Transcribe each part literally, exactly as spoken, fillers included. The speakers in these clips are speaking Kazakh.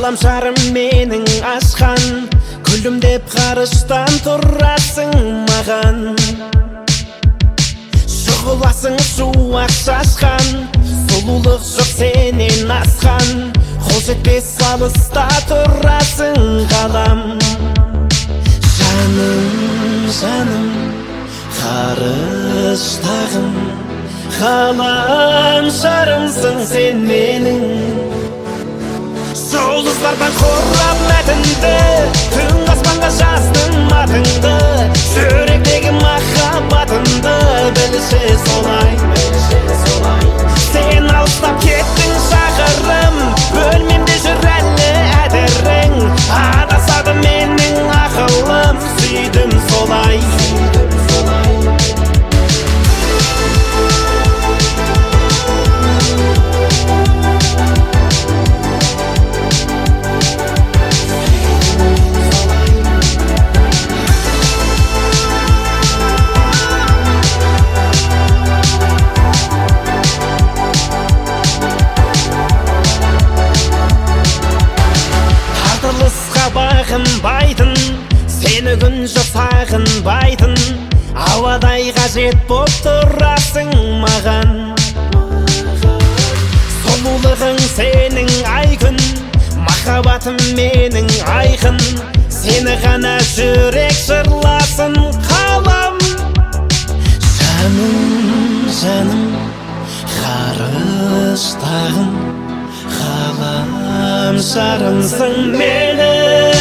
Ғаламшарым менің ашқан, күлімдеп қарыштан тұрасың маған. Шұғыласың шуақ шашқан, сұлулық жоқ сенен асқан. Қол жетпес алыста тұрасың ғалам. Жаным, жаным, қарыштағым, ғаламшарымсың сен менің. Жұлдыздардан қорап мәтінді, түн аспанға жаздым атыңды. Жүректегі махаббатымды білші солай. Сен алыстап кеттің шақырым, бөлмемде жүр әлі әдірің. Адасады менің ақылым, сүйдім солай. Бағынбайтын, сені күн жоқ сағынбайтын, ауадай қажет боп тұрасың маған. Сұлулығың сенің айқын, махаббатым менің айқын. Сені ғана жүрек жырласын қалам. Жаным, жаным, қарыштағым, ғаламшарымсың менің.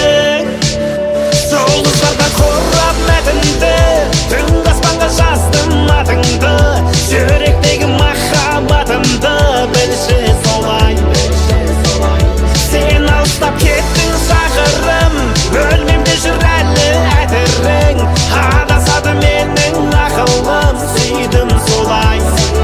Жұлдыздардан қорап мәтінді, түн аспанға жаздым атыңды. Жүректегі махаббатымды білші солай. Сен алыстап кеттің шақырым, бөлмемде жүр әлі әдірің. Адасады менің ақылым, сүйдім солай.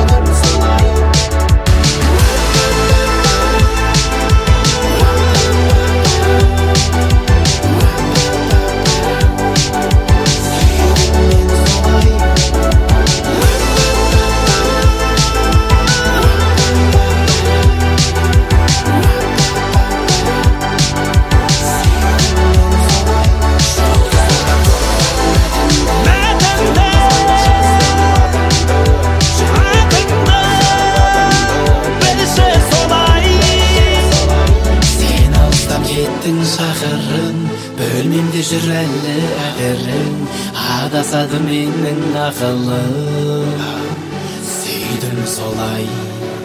Шақырын, бөлмемде жүр әлі әдірің. Адасады менің ақылым, сүйдім солай.